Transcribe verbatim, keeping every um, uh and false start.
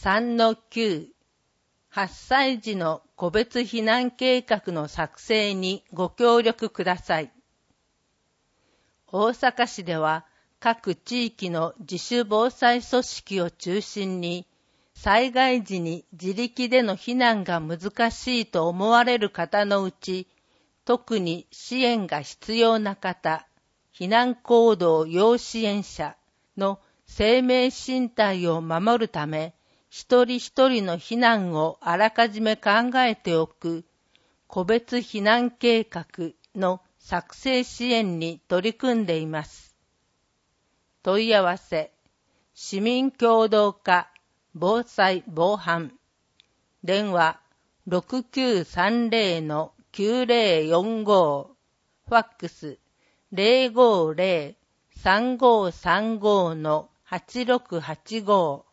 さんのきゅう はっさい児の個別避難計画の作成にご協力ください。大阪市では各地域の自主防災組織を中心に災害時に自力での避難が難しいと思われる方のうち、特に支援が必要な方、避難行動要支援者の生命身体を守るため、一人一人の避難をあらかじめ考えておく、個別避難計画の作成支援に取り組んでいます。問い合わせ、市民協働課防災防犯、電話 ろくきゅうさんぜろのきゅうぜろよんご、ファックス ゼロごゼロ さんごさんごのはちろくはちご